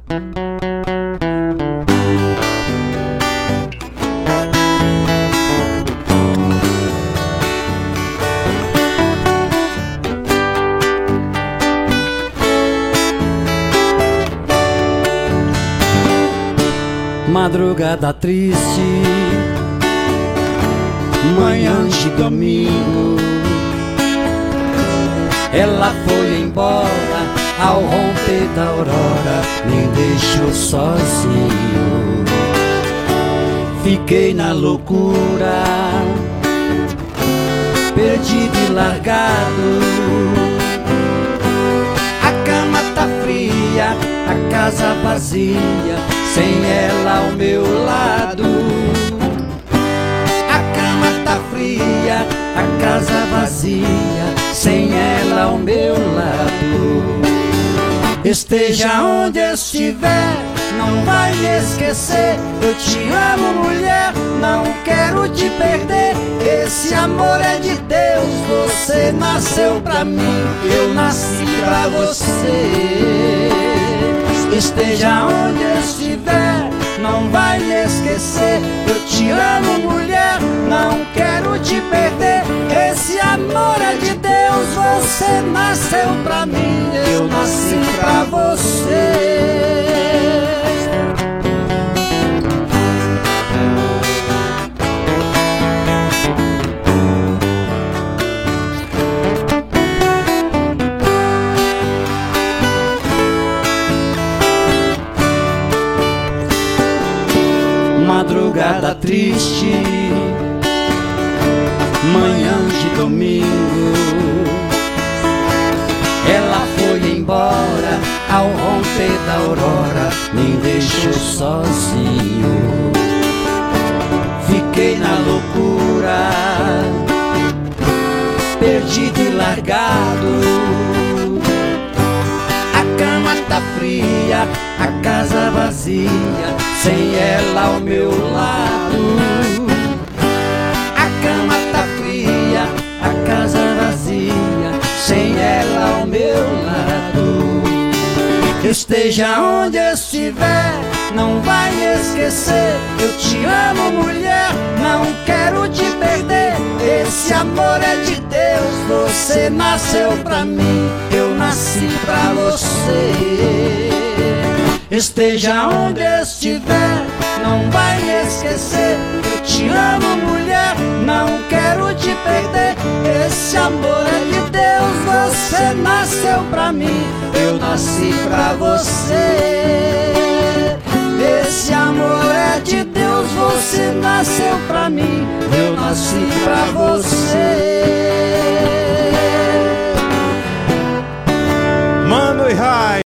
Madrugada triste, manhã de domingo, ela foi embora ao romper da aurora, me deixou sozinho. Fiquei na loucura, perdido e largado. A cama tá fria, a casa vazia, sem ela ao meu lado. A cama tá fria, a casa vazia, sem ela ao meu lado. Esteja onde estiver, não vai me esquecer. Eu te amo, mulher, não quero te perder. Esse amor é de Deus, você nasceu pra mim, eu nasci pra você. Esteja onde estiver, não vai me esquecer. Eu te amo, mulher, não quero te perder. Esse amor é de Deus, você nasceu pra mim, eu nasci pra você. Madrugada triste, manhã de domingo, ela foi embora ao romper da aurora, me deixou sozinho. Fiquei na loucura, perdido e largado. A cama tá fria, a casa vazia, sem ela ao meu lado. A cama tá fria, a casa vazia, sem ela ao meu lado. Esteja onde estiver, não vai me esquecer. Eu te amo, mulher, não quero te perder. Esse amor é de Deus, você nasceu pra mim, eu nasci pra você. Esteja onde estiver, não vai me esquecer. Eu te amo, mulher, não quero te perder. Esse amor é de Deus, você nasceu pra mim, eu nasci pra você. Esse amor é de Deus, você nasceu pra mim, eu nasci pra você.